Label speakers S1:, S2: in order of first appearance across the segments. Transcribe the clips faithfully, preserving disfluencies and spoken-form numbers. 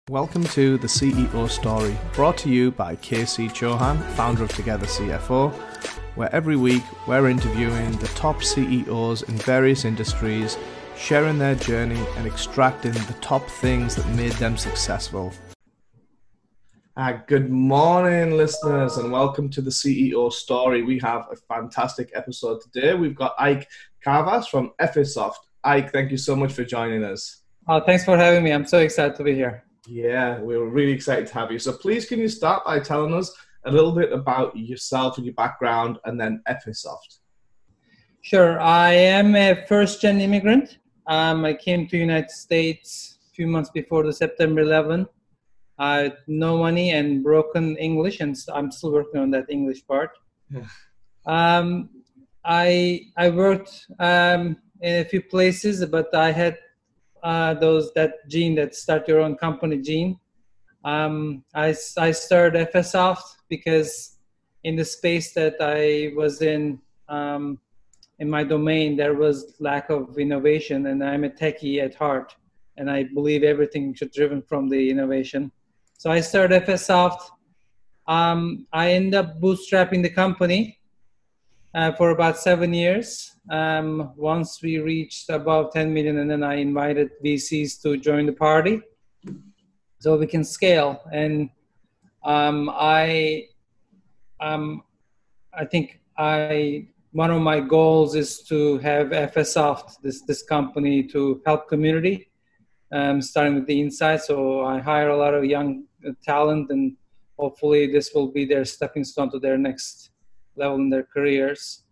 S1: Welcome to the C E O Story, brought to you by K C Chauhan, founder of Together C F O, where every week we're interviewing the top C E Os in various industries, sharing their journey and extracting the top things that made them successful. Uh, good morning, listeners, and welcome to the C E O Story. We have a fantastic episode today. We've got Ike Carvas from Effisoft. Ike, thank you so much for joining us.
S2: Oh, thanks for having me. I'm so excited to be here.
S1: Yeah, we were really excited to have you. So please, can you start by telling us a little bit about yourself and your background, and then Effisoft?
S2: Sure. I am a first-gen immigrant. Um, I came to the United States a few months before the September eleventh. I had no money and broken English, and I'm still working on that English part.
S1: Yeah.
S2: Um, I I worked um, in a few places, but I had uh, those that gene that start your own company gene. Um, I, I started Effisoft because in the space that I was in, um, in my domain, there was lack of innovation, and I'm a techie at heart, and I believe everything should be driven from the innovation. So I started Effisoft. Um, I ended up bootstrapping the company uh, for about seven years. Um, once we reached above ten million, and then I invited V Cs to join the party so we can scale. And um, I, um, I think I one of my goals is to have Effisoft, this this company, to help community, um, starting with the inside. So I hire a lot of young talent, and hopefully this will be their stepping stone to their next level in their careers.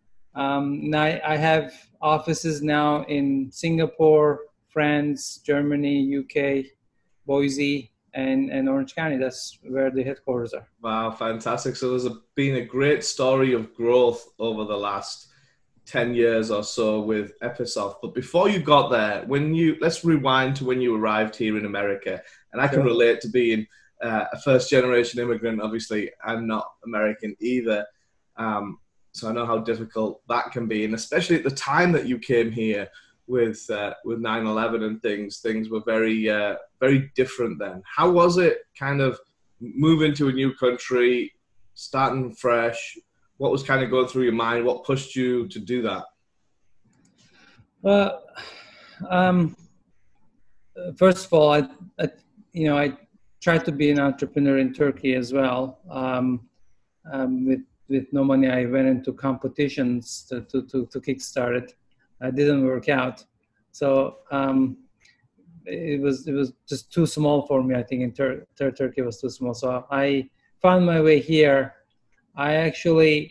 S2: Um, I, I have offices now in Singapore, France, Germany, U K, Boise, and, and Orange County. That's where the headquarters are.
S1: Wow, fantastic. So there's a, been a great story of growth over the last ten years or so with Effisoft. But before you got there, when you let's rewind to when you arrived here in America. And I can
S2: Sure.
S1: relate to being uh, a first-generation immigrant. Obviously, I'm not American either. Um, so I know how difficult that can be. And especially at the time that you came here with uh, with nine eleven and things, things were very, uh, very different then. How was it kind of moving to a new country, starting fresh? What was kind of going through your mind? What pushed you to do that?
S2: Well, um, first of all, I, I, you know, I tried to be an entrepreneur in Turkey as well. Um, um, with with no money, I went into competitions to to to, to kickstart it. It didn't work out, so um, it was it was just too small for me. I think in Tur- Tur- Turkey was too small. So I found my way here. I actually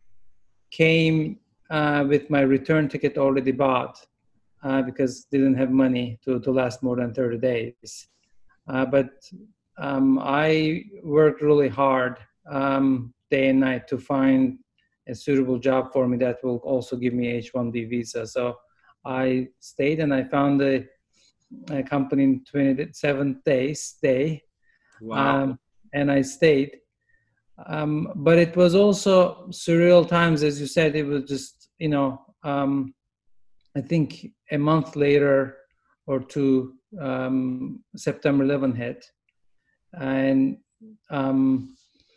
S2: came uh, with my return ticket already bought uh, because didn't have money to, to last more than thirty days. Uh, but um, I worked really hard um, day and night to find a suitable job for me that will also give me H one B visa. So I stayed, and I found a, a company in twenty-seven days day.
S1: Wow.
S2: Um, and I stayed. Um, but it was also surreal times, as you said. It was just, you know, um, I think a month later or two, um, September eleventh hit. And um,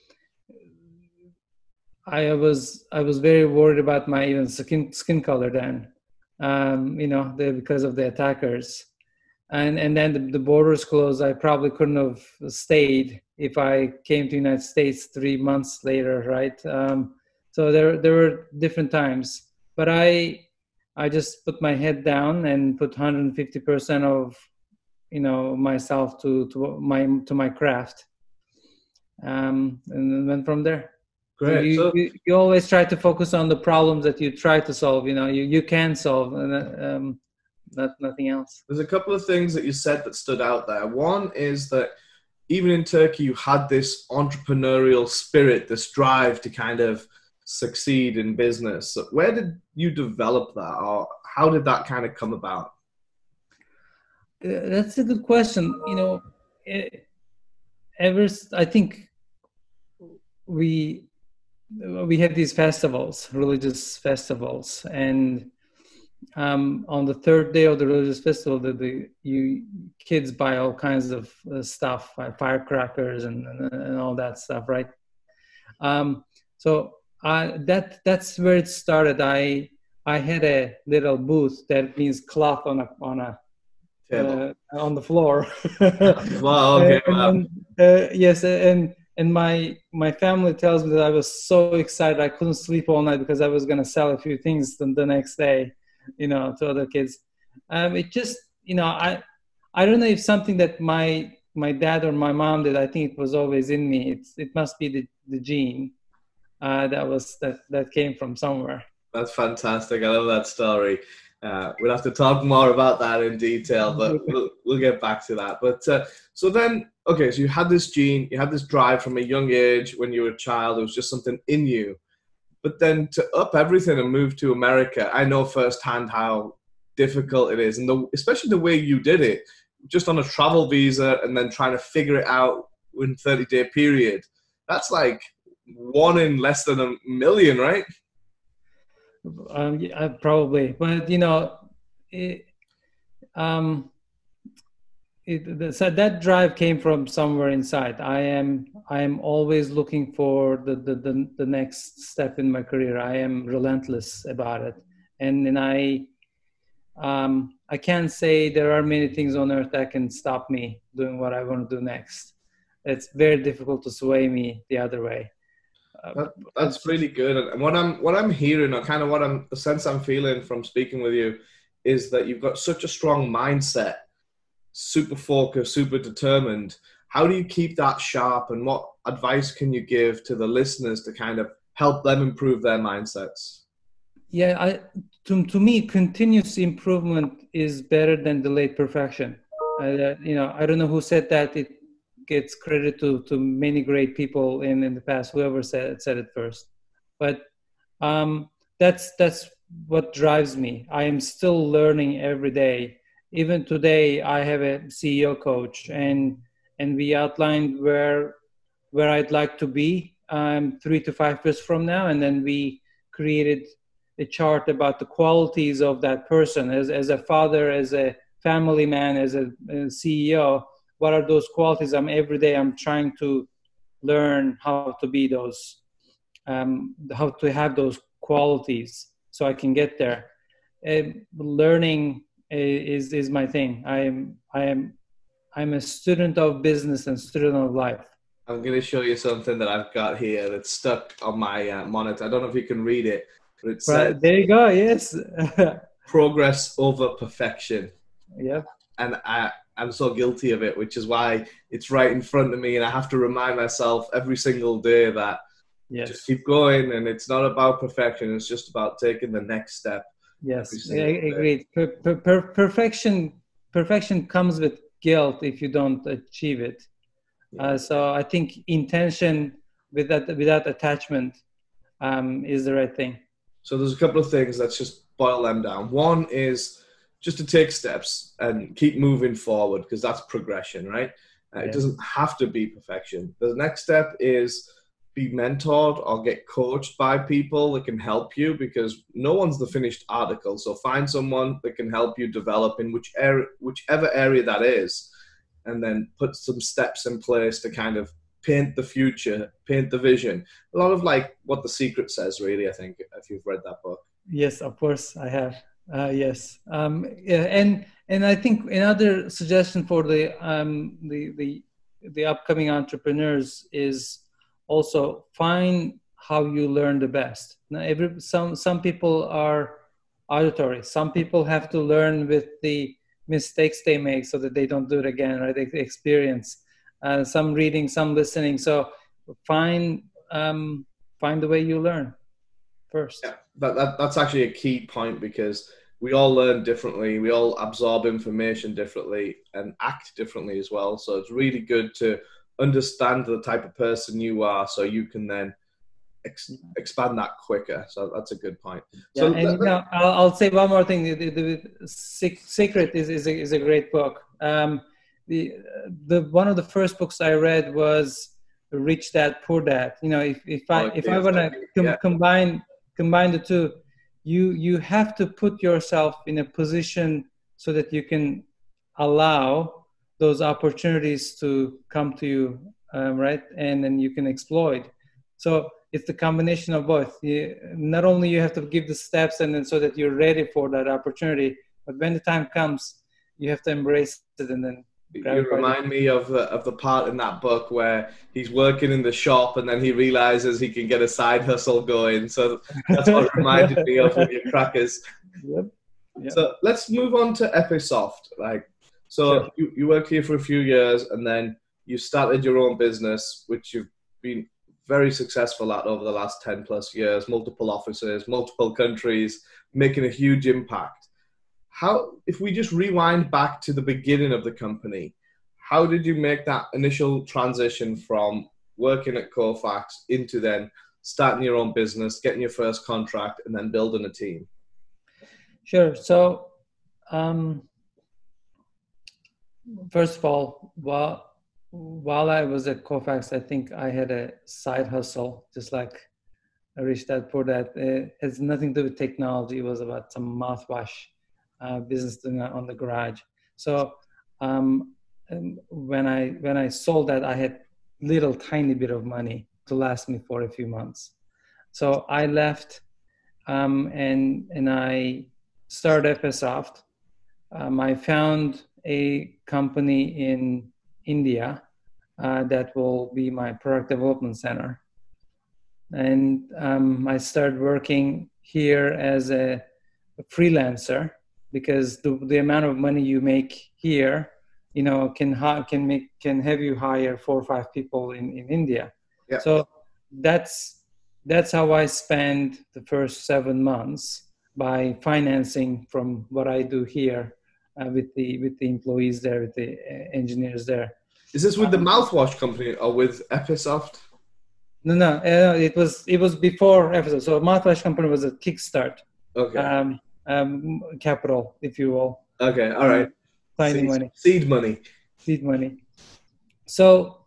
S2: I was I was very worried about my even skin skin color then, um, you know, the, because of the attackers. And and then the, the borders closed. I probably couldn't have stayed if I came to the United States three months later, right? Um, so there there were different times, but I I just put my head down and put one hundred fifty percent of, you know, myself to to my to my craft, um, and then went from there. So
S1: Great.
S2: you,
S1: So,
S2: you you always try to focus on the problems that you try to solve. You know, you you can solve, and um, not nothing else.
S1: there's a couple of things that you said that stood out there. One is that even in Turkey, you had this entrepreneurial spirit, this drive to kind of succeed in business. So where did you develop that, or how did that kind of come about?
S2: Uh, That's a good question. You know, eh, ever s- I think we we have these festivals, religious festivals, and um, on the third day of the religious festival, the, the you kids buy all kinds of uh, stuff, like firecrackers and, and and all that stuff, right? Um, so I, that that's where it started. I I had a little booth, that means cloth on a on a uh, on the floor.
S3: Wow. Okay.
S2: and,
S3: Wow.
S2: and, uh, yes, and and my my family tells me that I was so excited I couldn't sleep all night because I was going to sell a few things the, the next day, you know, to other kids. Um, it just, you know, I I don't know if something that my my dad or my mom did. I think it was always in me. It's it must be the the gene uh, that was that that came from somewhere.
S3: That's fantastic. I love that story. Uh, we'll have to talk more about that in detail, but we'll, we'll get back to that. But uh, so then, okay, so you had this gene, you had this drive from a young age when you were a child. It was just something in you. But then to up everything and move to America, I know firsthand how difficult it is. And the, especially the way you did it, just on a travel visa and then trying to figure it out in a thirty-day period. That's like one in less than a million, right?
S2: Um, yeah, probably, but you know, it, um, it, the, so that drive came from somewhere inside. I am, I am always looking for the, the, the, the next step in my career. I am relentless about it, and and I, um, I can't say there are many things on earth that can stop me doing what I want to do next. It's very difficult to sway me the other way.
S3: That, that's really good. And what I'm what I'm hearing, or kind of what I'm the sense I'm feeling from speaking with you, is that you've got such a strong mindset, super focused, super determined. How do you keep that sharp, and what advice can you give to the listeners to kind of help them improve their mindsets?
S2: Yeah, I, to to me, continuous improvement is better than delayed perfection. Uh, you know, I don't know who said that. It gets credit to, to many great people in, in the past, whoever said said it first. But um, that's that's what drives me. I am still learning every day. Even today, I have a C E O coach, and and we outlined where where I'd like to be um, three to five years from now, and then we created a chart about the qualities of that person as as a father, as a family man, as a, a C E O. What are those qualities? I'm every day I'm trying to learn how to be those, um, how to have those qualities so I can get there. And learning is is my thing. I am I am I'm a student of business and student of life.
S3: I'm going to show you something that I've got here that's stuck on my uh, monitor. I don't know if you can read it, but it says,
S2: right, there you go. Yes.
S3: progress over perfection.
S2: Yeah.
S3: And I, I'm so guilty of it, which is why it's right in front of me. And I have to remind myself every single day that
S2: yes.
S3: just keep going. And it's not about perfection. It's just about taking the next step.
S2: Yes, I agree. Per, per, per, perfection, perfection comes with guilt if you don't achieve it. Yeah. Uh, so I think intention without, without attachment um, is the right thing.
S3: So there's a couple of things. Let's just boil them down. One is just to take steps and keep moving forward, because that's progression, right? Uh, yeah. It doesn't have to be perfection. The next step is be mentored or get coached by people that can help you, because no one's the finished article. So find someone that can help you develop in which area, whichever area that is, and then put some steps in place to kind of paint the future, paint the vision. A lot of like what The Secret says, really, I think, if you've read that book.
S2: Yes, of course I have. Uh, yes, um, yeah, and and I think another suggestion for the um, the the the upcoming entrepreneurs is also find how you learn the best. Now, every some some people are auditory. Some people have to learn with the mistakes they make so that they don't do it again, right? They experience uh, some reading, some listening. So find um, find the way you learn first.
S3: Yeah, that, that that's actually a key point, because we all learn differently. We all absorb information differently and act differently as well. So it's really good to understand the type of person you are, so you can then ex- expand that quicker. So that's a good point.
S2: Yeah,
S3: so
S2: and that, now I'll, I'll say one more thing. The, the, the Secret is is a, is a great book. Um, the the one of the first books I read was Rich Dad Poor Dad. You know, if if I
S3: oh,
S2: if
S3: yeah,
S2: I want to com-
S3: yeah.
S2: combine combine the two, you you have to put yourself in a position so that you can allow those opportunities to come to you, um, right? And then you can exploit. So it's the combination of both. You, not only you have to give the steps and then so that you're ready for that opportunity, but when the time comes, you have to embrace it and then.
S3: You remind me of the, of the part in that book where he's working in the shop and then he realizes he can get a side hustle going. So that's what it reminded me of with your crackers.
S2: Yep. Yep.
S3: So let's move on to Episoft. Like, so
S2: Sure.
S3: you, you worked here for a few years and then you started your own business, which you've been very successful at over the last ten plus years, multiple offices, multiple countries, making a huge impact. How, if we just rewind back to the beginning of the company, how did you make that initial transition from working at Kofax into then starting your own business, getting your first contract, and then building a team?
S2: Sure. So, um, first of all, while, while I was at Kofax, I think I had a side hustle, just like Rich Dad Poor Dad. It has nothing to do with technology. It was about some mouthwash uh, business doing on the garage. So um, when I when I sold that, I had little tiny bit of money to last me for a few months. So I left um, and and I started Episoft. Um, I found a company in India uh, that will be my product development center. And um, I started working here as a, a freelancer because the, the amount of money you make here, you know, can ha- can make can have you hire four or five people in, in India.
S3: Yeah.
S2: So that's that's how I spent the first seven months by financing from what I do here uh, with the with the employees there, with the uh, engineers there.
S3: Is this with the
S2: Um,
S3: mouthwash company or with Episoft?
S2: No, no, uh, it was it was before Episoft. So mouthwash company was a kickstart,
S3: Okay.
S2: um, um, capital, if you will,
S3: Okay. All right.
S2: tiny
S3: Seed,
S2: money,
S3: seed money.
S2: seed money. So,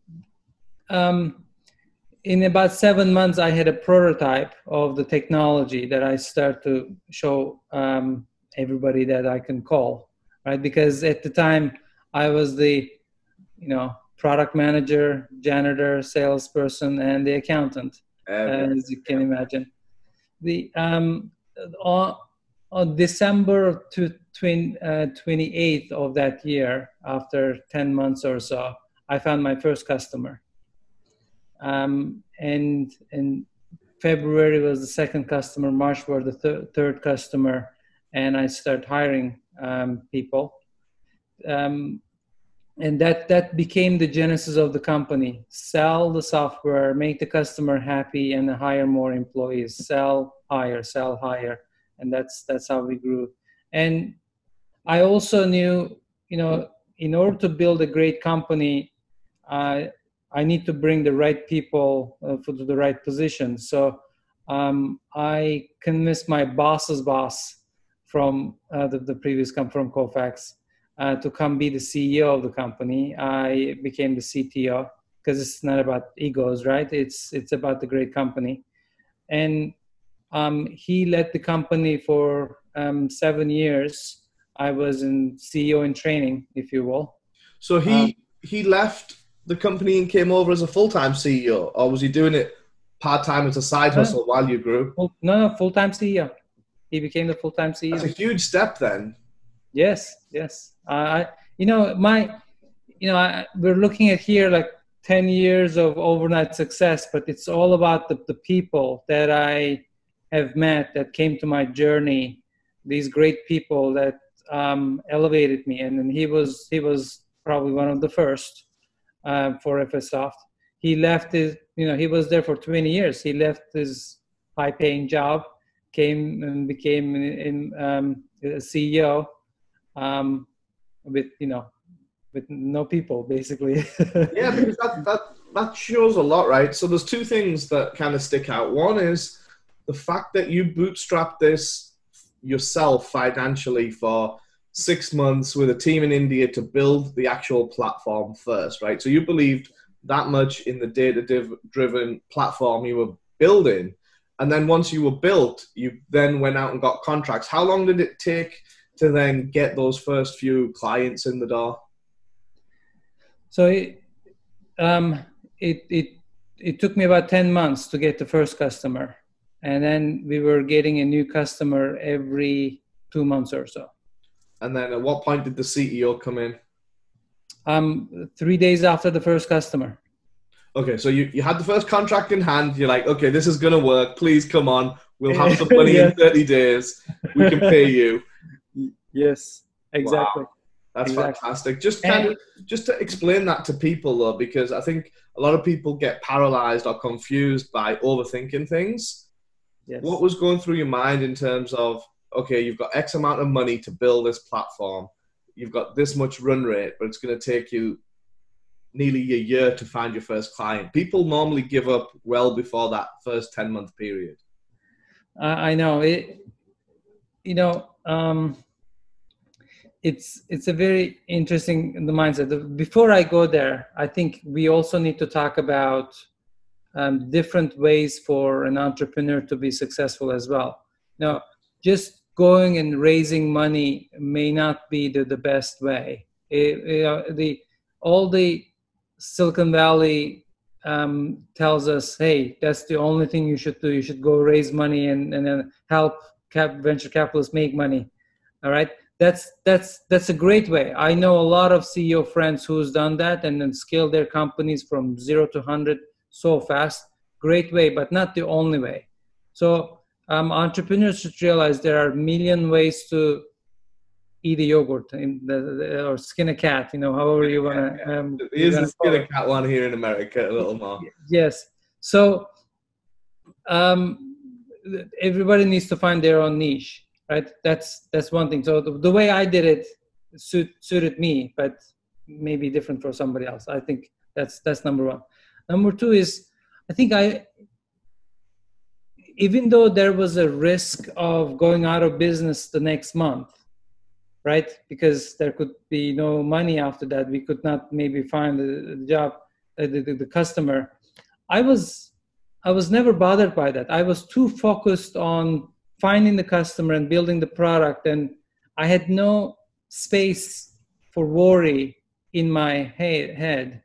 S2: um, in about seven months, I had a prototype of the technology that I start to show um, everybody that I can call, right? Because at the time, I was the, you know, product manager, janitor, salesperson, and the accountant,
S3: Um,
S2: as you can imagine. The um, on, on December to twenty-eighth of that year, after ten months or so, I found my first customer. Um, and in February was the second customer, March was the thir- third customer, and I started hiring um, people. Um, and that, that became the genesis of the company. Sell the software, make the customer happy, and hire more employees. Sell, hire, sell, hire. And that's, that's how we grew. And I also knew, you know, in order to build a great company, uh, I need to bring the right people uh, for the right position. So um, I convinced my boss's boss from uh, the, the previous company, from Kofax, uh, to come be the C E O of the company. I became the C T O because it's not about egos, right? It's it's about the great company. And um, he led the company for um, seven years. I was in C E O in training, if you will.
S3: So he um, he left the company and came over as a full-time C E O, or was he doing it part-time as a side hustle no, while you grew?
S2: Full, no, no, full-time C E O. He became the full-time C E O.
S3: That's a huge step then.
S2: Yes, yes. I, uh, you know, my, you know, I, we're looking at here like ten years of overnight success, but it's all about the, the people that I have met that came to my journey. These great people that um, elevated me, and then he was he was probably one of the first uh, for Episoft. He left his, you know, he was there for twenty years. He left his high-paying job, came and became in, in um, a C E O. Um, with, you know, with no people, basically.
S3: Yeah, because that, that, that shows a lot, right? So there's two things that kind of stick out. One is the fact that you bootstrapped this yourself financially for six months with a team in India to build the actual platform first, right? So you believed that much in the data-driven platform you were building And then once you were built, you then went out and got contracts. How long did it take to then get those first few clients in the door?
S2: So it, um, it, it, it took me about ten months to get the first customer. And then we were getting a new customer every two months or so.
S3: And then at what point did the C E O come in?
S2: Um, three days after the first customer.
S3: Okay, so you, you had the first contract in hand. You're like, okay, this is going to work. Please come on. We'll have the money yeah. in thirty days. We can pay you.
S2: Yes, exactly.
S3: Wow. That's
S2: exactly.
S3: fantastic. Just kind of, just to explain that to people though, because I think a lot of people get paralyzed or confused by overthinking things.
S2: Yes.
S3: What was going through your mind in terms of, okay, you've got X amount of money to build this platform. You've got this much run rate, but it's going to take you nearly a year to find your first client. People normally give up well before that first ten month period.
S2: Uh, I know it, you know, um, it's, it's a very interesting the mindset. Before I go there, I think we also need to talk about um, different ways for an entrepreneur to be successful as well. Now, just going and raising money may not be the, the best way. It, you know, the, all the Silicon Valley um, tells us, hey, that's the only thing you should do. You should go raise money and, and then help cap, venture capitalists make money. All right. That's, that's, that's a great way. I know a lot of C E O friends who's done that and then scaled their companies from zero to one hundred so fast. Great way, but not the only way. So um, entrepreneurs should realize there are a million ways to eat a yogurt in the, the, or skin a cat, you know, however you want to. Um,
S3: Here's the skin a cat one here in America, a little more.
S2: Yes. So um, everybody needs to find their own niche, right? That's that's one thing. So the, the way I did it suit, suited me, but maybe different for somebody else. I think that's that's number one. Number two is, I think I, even though there was a risk of going out of business the next month, right? Because there could be no money after that. We could not maybe find the, the job, uh, the, the, the customer. I was, I was never bothered by that. I was too focused on finding the customer and building the product. And I had no space for worry in my he- head.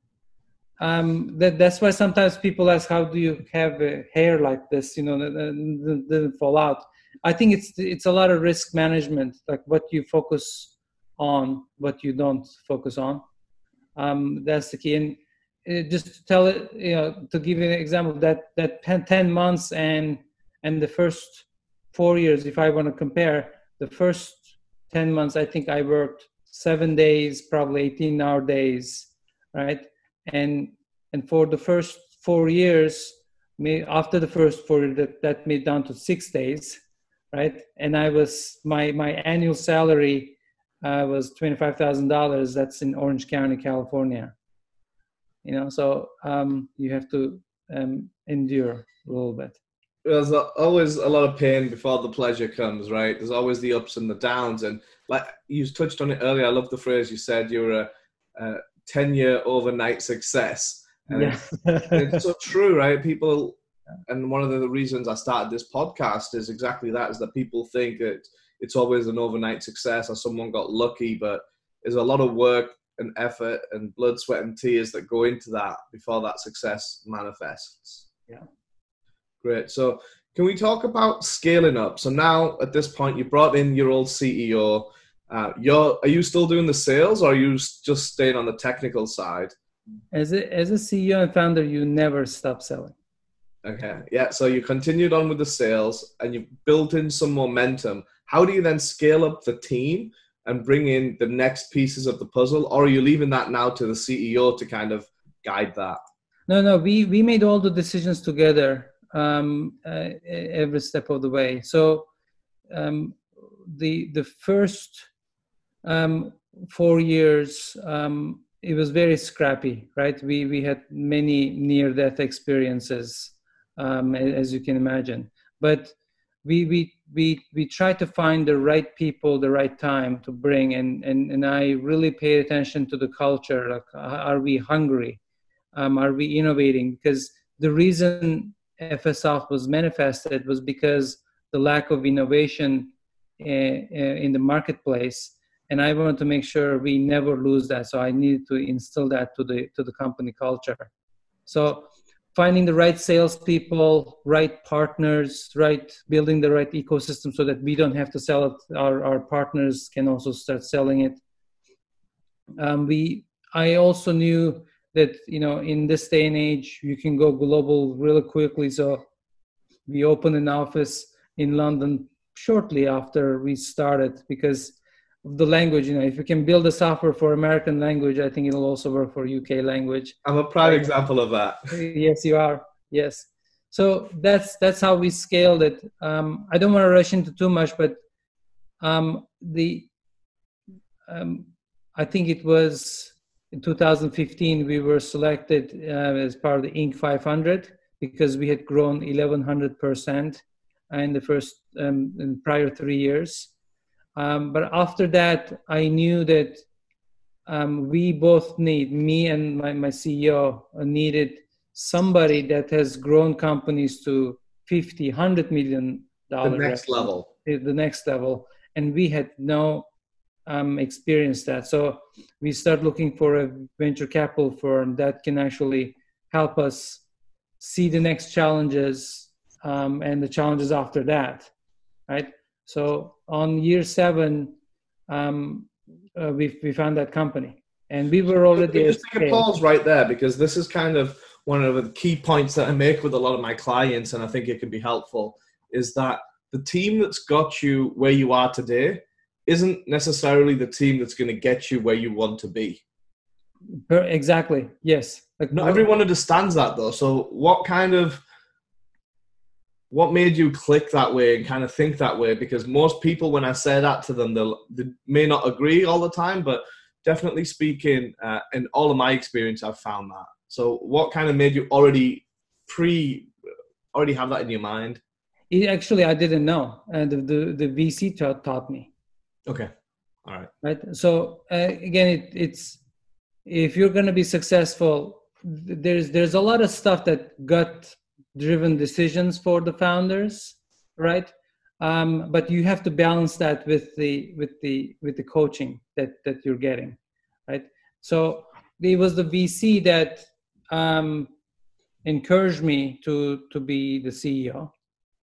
S2: Um, that, that's why sometimes people ask, how do you have a hair like this, you know, that doesn't fall out? I think it's it's a lot of risk management, like what you focus on, what you don't focus on. Um, that's the key. And uh, just to tell it, you know, to give you an example, that that ten months and and the first four years, if I want to compare, the first ten months, I think I worked seven days, probably eighteen hour days, right? And and for the first four years, after the first four, that that made down to six days. Right, and I was my my annual salary uh, was twenty five thousand dollars. That's in Orange County, California. You know, so um, you have to um, endure a little bit.
S3: There's always a lot of pain before the pleasure comes, right? There's always the ups and the downs, and like you touched on it earlier. I love the phrase you said. You're a, a ten year overnight success, and
S2: yeah.
S3: it's, it's so true, right? People. And one of the reasons I started this podcast is exactly that, is that people think that it's always an overnight success or someone got lucky, but there's a lot of work and effort and blood, sweat and tears that go into that before that success manifests.
S2: Yeah.
S3: Great. So can we talk about scaling up? So now at this point, you brought in your old C E O. Uh, you're, are you still doing the sales or are you just staying on the technical side?
S2: As a, as a C E O and founder, you never stop selling.
S3: Okay. Yeah. So you continued on with the sales and you built in some momentum. How do you then scale up the team and bring in the next pieces of the puzzle? Or are you leaving that now to the C E O to kind of guide that?
S2: No, no, we, we made all the decisions together um, uh, every step of the way. So um, the, the first um, four years, um, it was very scrappy, right? We, we had many near-death experiences. Um, as you can imagine, but we we we we try to find the right people, the right time to bring, and and and I really paid attention to the culture. Like, are we hungry? Um, are we innovating? Because the reason F S Soft was manifested was because the lack of innovation in, in the marketplace. And I wanted to make sure we never lose that. So I needed to instill that to the to the company culture. So finding the right salespeople, right partners, right building the right ecosystem so that we don't have to sell it. Our our partners can also start selling it. Um, we I also knew that, you know, in this day and age, you can go global really quickly. So we opened an office in London shortly after we started because of the language. You know, if you can build a software for American language, I think it'll also work for U K language.
S3: I'm a prime example of that.
S2: Yes, you are. Yes. So that's that's how we scaled it. Um, I don't want to rush into too much, but um, the um, I think it was in two thousand fifteen we were selected uh, as part of the Inc five hundred because we had grown eleven hundred percent in the first um, in prior three years. Um, but after that, I knew that um, we both need, me and my, my C E O needed somebody that has grown companies to fifty, one hundred million dollars.
S3: The next level.
S2: The next level. And we had no um, experience that. So we start looking for a venture capital firm that can actually help us see the next challenges um, and the challenges after that, right? So on year seven, um, uh, we we found that company, and we were already.
S3: Just take a pause right there, because this is kind of one of the key points that I make with a lot of my clients, and I think it can be helpful. Is that the team that's got you where you are today isn't necessarily the team that's going to get you where you want to be.
S2: Exactly. Yes.
S3: Like not everyone understands that though. So what kind of What made you click that way and kind of think that way? Because most people, when I say that to them, they may not agree all the time, but definitely speaking, uh, in all of my experience, I've found that. So what kind of made you already pre, already have that in your mind?
S2: It, actually, I didn't know. And the, the, the V C taught, taught me.
S3: Okay. All right.
S2: Right. So uh, again, it, it's, if you're going to be successful, there's, there's a lot of stuff that got driven decisions for the founders, right? Um, but you have to balance that with the with the with the coaching that that you're getting, right? So it was the V C that um, encouraged me to to be the C E O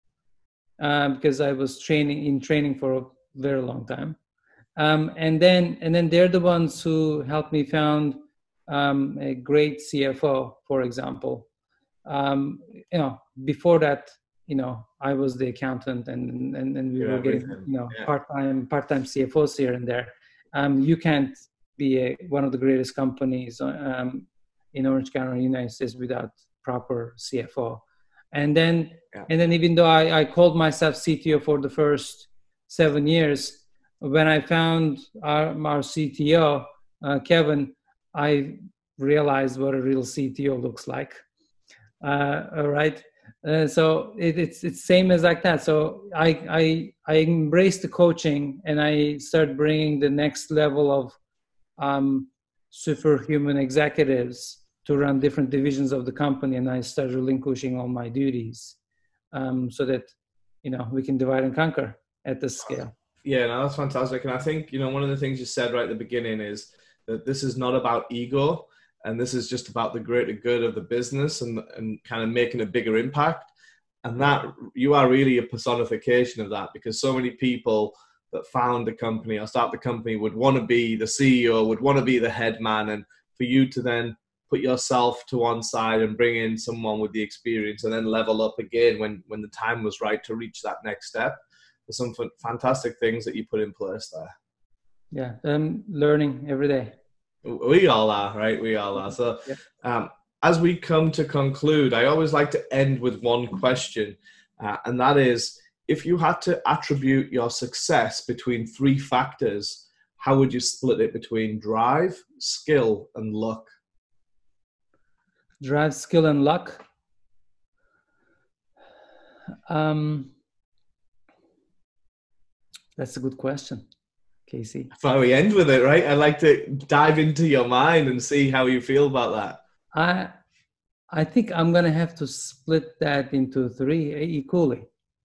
S2: um, because I was training in training for a very long time, um, and then and then they're the ones who helped me found um, a great C F O, for example. Um, you know, before that, you know, I was the accountant, and and, and we yeah, were getting, you know, yeah. part-time part-time C F Os here and there. Um, you can't be a, one of the greatest companies um, in Orange County, United States, without proper C F O. And then, yeah. and then, even though I, I called myself C T O for the first seven years, when I found our, our C T O, uh, Kevin, I realized what a real C T O looks like. Uh, all right. Uh, so it, it's it's same as like that. So I I I embraced the coaching, and I start bringing the next level of um, superhuman executives to run different divisions of the company, and I start relinquishing all my duties, um, so that, you know, we can divide and conquer at this scale.
S3: Yeah, no, that's fantastic. And I think, you know, one of the things you said right at the beginning is that this is not about ego. And this is just about the greater good of the business and, and kind of making a bigger impact. And that you are really a personification of that, because so many people that found the company or start the company would want to be the C E O, would want to be the head man. And for you to then put yourself to one side and bring in someone with the experience and then level up again when, when the time was right to reach that next step. There's some fantastic things that you put in place there.
S2: Yeah, I'm learning every day.
S3: We all are, right? We all are. So um, as we come to conclude, I always like to end with one question. Uh, and that is, if you had to attribute your success between three factors, how would you split it between drive, skill, and luck?
S2: Drive, skill, and luck? Um, that's a good question. Casey.
S3: That's why we end with it, right? I'd like to dive into your mind and see how you feel about that.
S2: I I think I'm going to have to split that into three equally.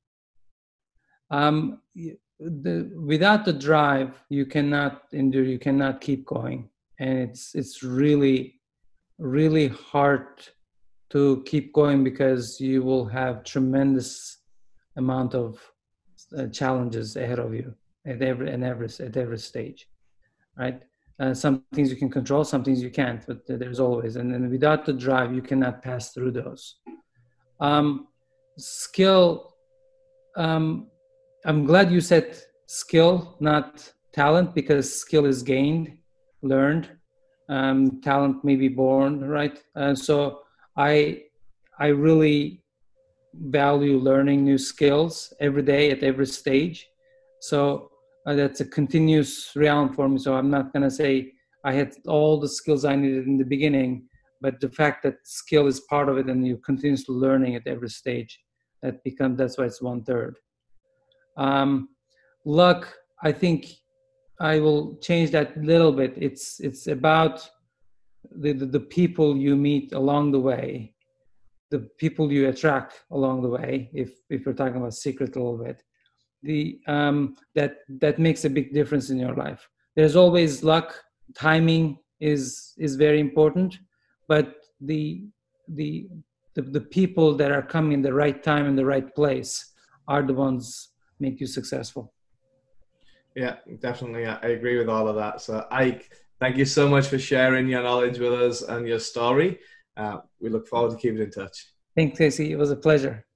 S2: Um, the, without the drive, you cannot endure, you cannot keep going. And it's, it's really, really hard to keep going because you will have tremendous amount of uh, challenges ahead of you at every, and every, at every stage, right? Uh, some things you can control, some things you can't, but there's always, and then without the drive, you cannot pass through those. Um, skill, um, I'm glad you said skill, not talent, because skill is gained, learned. Um, talent may be born, right? Uh, so I, I really value learning new skills every day at every stage. So uh, that's a continuous realm for me. So I'm not going to say I had all the skills I needed in the beginning, but the fact that skill is part of it and you continuously learning at every stage, that becomes, that's why it's one third. Um, luck, I think I will change that a little bit. It's, it's about the, the, the people you meet along the way, the people you attract along the way, if, if we're talking about secret a little bit, the, um, that, that makes a big difference in your life. There's always luck. Timing is, is very important, but the, the, the, the people that are coming in the right time in the right place are the ones make you successful.
S3: Yeah, definitely. I agree with all of that. So Ike, thank you so much for sharing your knowledge with us and your story. Uh, we look forward to keeping in touch.
S2: Thanks, Casey. It was a pleasure.